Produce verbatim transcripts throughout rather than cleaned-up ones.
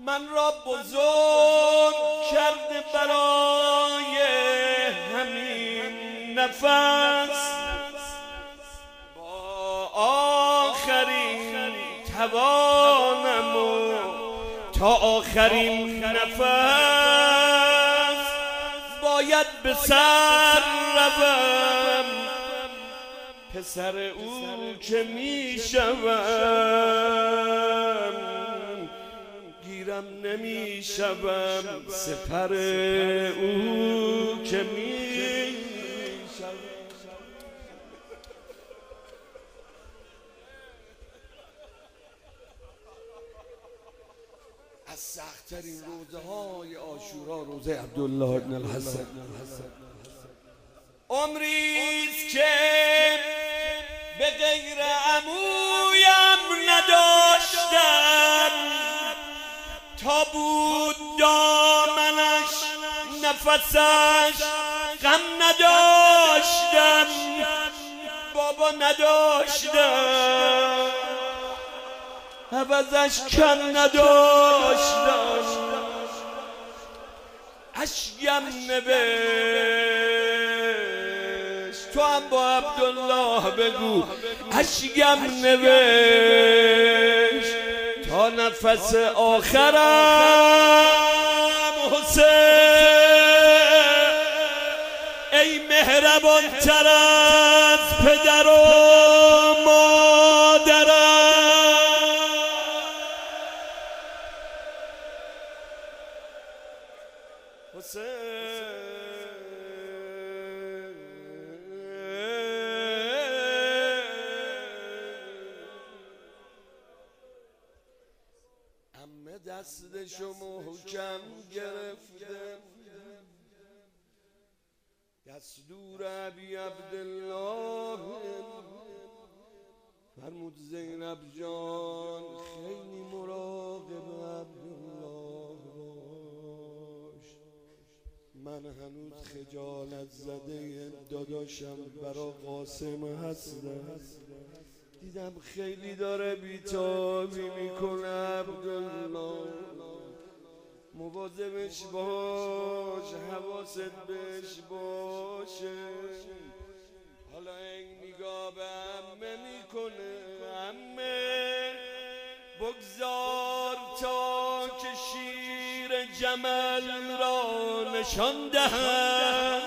من را بزرگ کرده برای همین نفس، با آخرین توانم و تا آخرین نفس باید به سر روم، پسر او که می شوم گیرم نمی شوم، سپر او که می شوم. از سخت‌ترین روزه های عاشورا روزه عبدالله ابن الحسن. عمریست که به غیر عمویم نداشتم، تا بود دامنش نفسش غم نداشتم، بابا نداشتم عوضش کم نداشتم، اشکم نوشت. تو هم با عبدالله بگو اشکم نوشت تا نفس آخرم. حسین ای مهربان تر از پدر و مادرم، حسین عمه دستشو محکم گرفته، دستور ابی عبدالله فرمود زینب جان خیلی مراقب عبدالله باش، من هنوز خجالت زده داداشم برا قاسم هستم، دیدم خیلی داره بیتابی میکنه عبدالله، مواظبش باش، حواست بهش باشه. حالا این نگاه به عمه میکنه، عمه بگذار تا که شیر جمل را نشان دهم،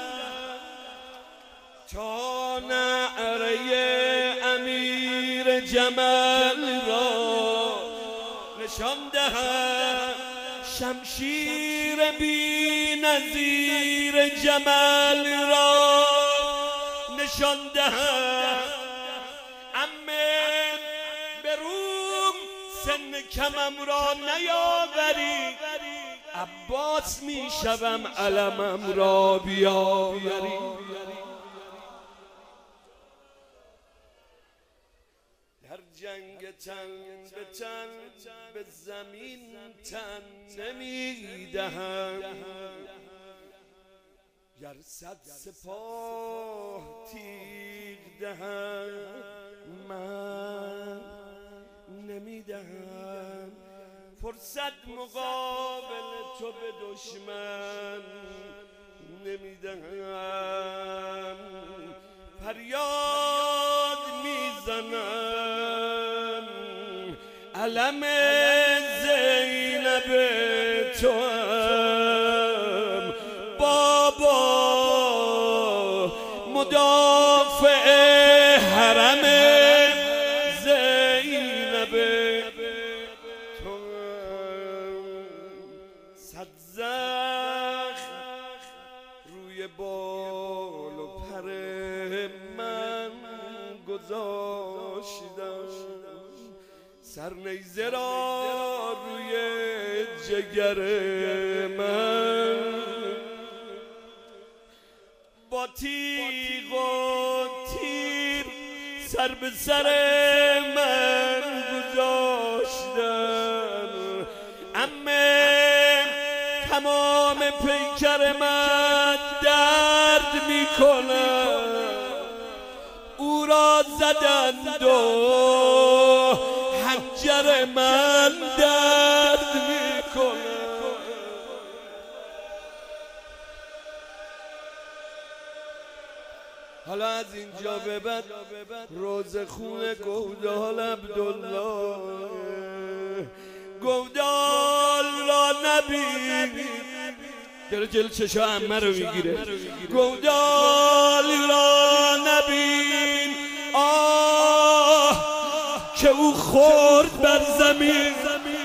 تا نعره امیر جمل را نشان دهم، شمشیر بی نظیر جمل را نشان دهم. عمه به روم سن کمم را نیاوری، عباس می شوم علمم را بیاوری. در جنگ تن به تن به زمین تن نمی دهم، گر صد سپاه تیغ دهم من نمی دهم، فرصت مقابل تو به دشمن نمی دهم، فریاد میزنم علم زینب تو هم بابا، مدافع حرم زینب تو هم، صد زخم روی بال و پر من گذاشتم، سرنیزه را روی جگر من، با تیغ و تیر سر به سر من گذاشتن. عمه تمام پیکر من درد می کند، او را زدند و حنجر من درد می کند. حالا از اینجا به بعد روز خون گودال عبدالله، گودال را نبین، داره جل چشا عمه رو میگیره. گودال را نبین آه که او خورد بر زمین،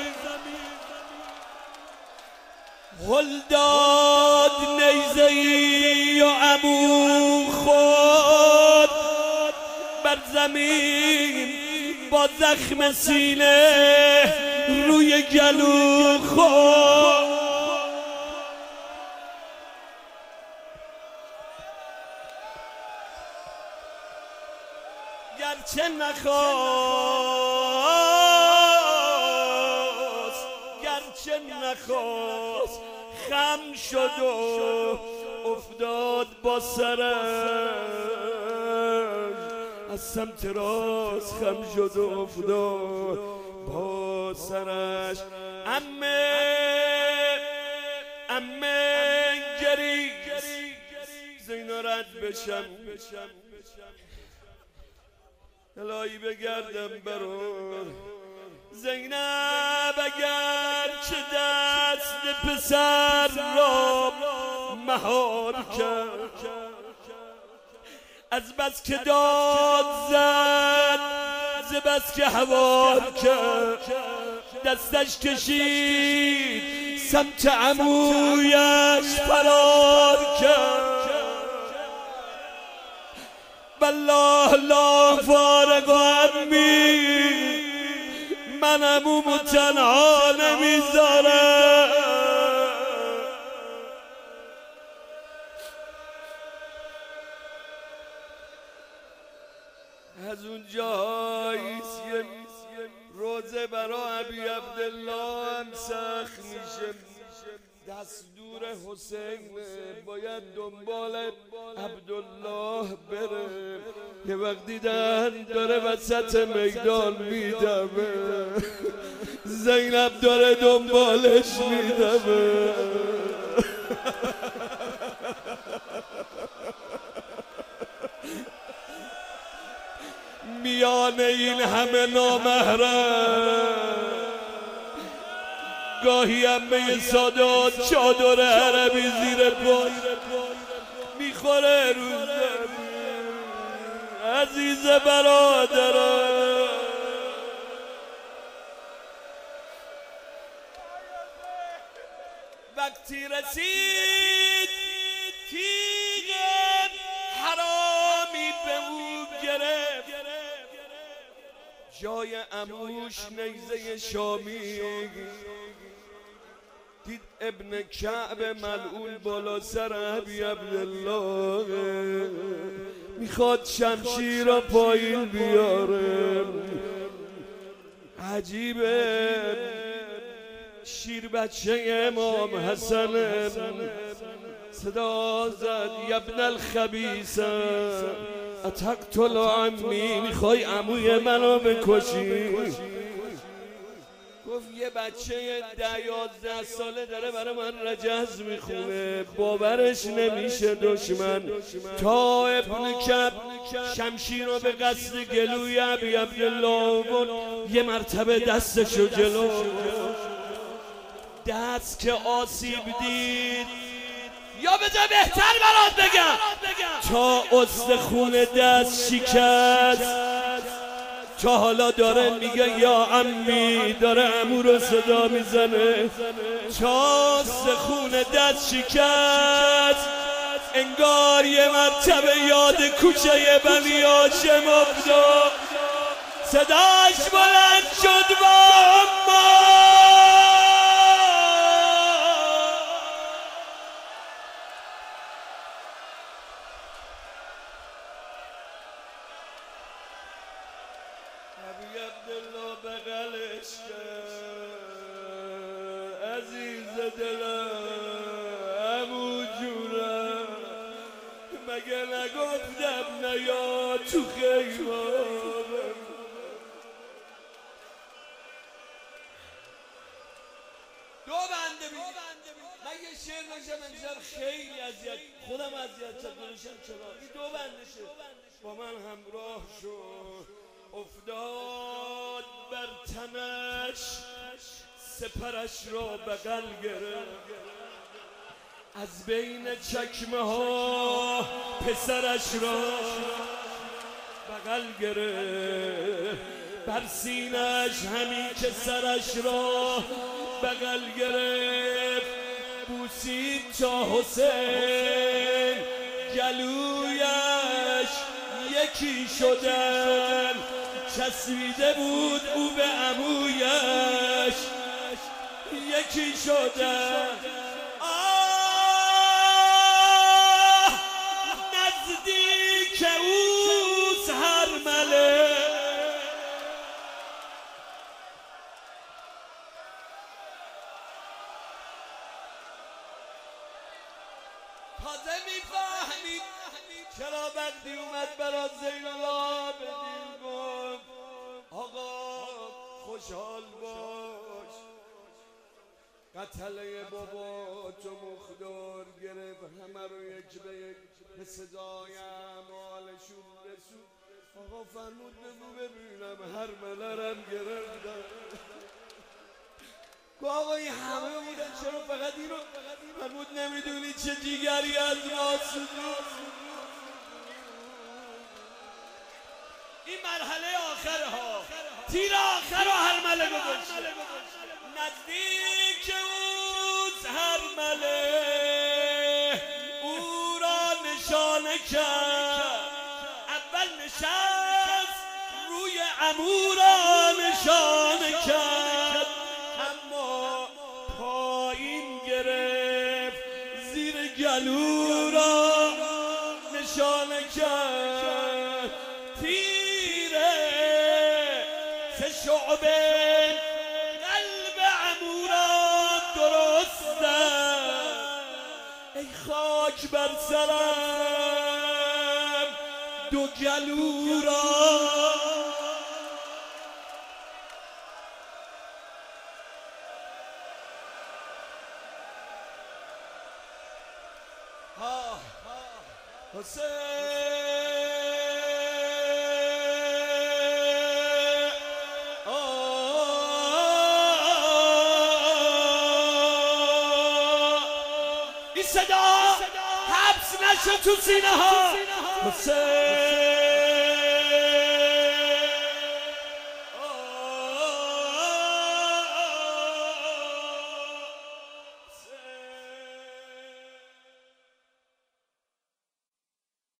هل داد نیزه‌ای و عمو خود بر زمین، با زخم سینه روی گلو خود. گرچه نخواست گرچه نخواست خم شد و افتاد با سرش، از سمت راست خم شد و افتاد با سرش. عمه عمه گریز زینا رد بشم، الهی بگردم برات زینب، اگر چه دست پسر را مهار کرد، از بس که داد زد ز بس که هوار کرد، دستش کشید سمت عمویش فرار کرد. والله لا فارق عمی، من عمومو تنها نمیذارم. از اونجاییست یه روزه برا ابی عبدالله هم سخت میشه، دستور حسین باید دنبال عبدالله بره. یه وقت دیدن داره وسط میدان میدمه، زینب داره دنبالش میدمه. میان این همه نامحرم گاهی عمه سادات چادر عربی زیر پای میخوره رو زمین. عزیز برادرم، وقتی رسید تیغ حرامی به او گرفت، جای عموش نیزه شامی، دید ابن کعب ملعون بالا سر ابی عبدالله، میخواد شمشیر را پایین بیاره. عجیبه شیر بچه امام حسن صدا زد یبن الخبیث اتقتل عمی، میخوای عموی منو بکشی؟ گفت یه بچه ده یازده ساله داره برای من رجز میخونه، باورش نمیشه دشمن. تا ابن کعب شمشیر رو به قصد گلوی ابی عبدالله بود، یه مرتبه دستشو جلو، دست که آسیب دید، یا بذار بهتر برات بگم، تا استخون دست شکست، تا حالا داره میگه یا عمی، داره عمو رو صدا میزنه، تا استخون دست شکست، انگار یه مرتبه یاد کوچه بنی هاشم افتاد، صداش بلند شد با اما ابی عبدالله بغلش کرد، عزیز دلم عمو جونم، مگه نگفتم نیا تو خیمانم؟ دو بنده بی من یه شعر نوشتم امشب خیلی اذیت خودم اذیت شد نوشتم چرا این دو بنده شد با من همراه شد افتاد بر تنش سپرش را بغل گرفت از بین چکمه ها پسرش را بغل گرفت بر سینش همین که سرش را بغل گرفت بوسید تا حسین گلویش یکی شدن چسبیده بود او به عمویش یکی شدن آه نزدیک اوست هر مله تازه میفهمید چرا وقتی اومد برات زین العابدین گفت آقا خوشحال باش قتله بابا تو مخدار گرفت همه رو یک به یک به صدای اعمالشون رسود آقا فرمود بگو ببینم هر ملرم گرفتن آقا این همه بودن چرا فقط اینو فرمود نمیدونی چه دیگری از ما سود این مرحله آخره ها تیر آخر رو هر مله گذاشت نزدیک اوست هر مله او را نشانه کرد اول نشست روی عمو را نشانه کرد اما پایین گرفت زیر گلو را نشانه کرد تیره سه شعبه قلب عمو را درست ای خاک بر سرم دو گلو را حسین این صدا حبس نشد تو سینه ها حسین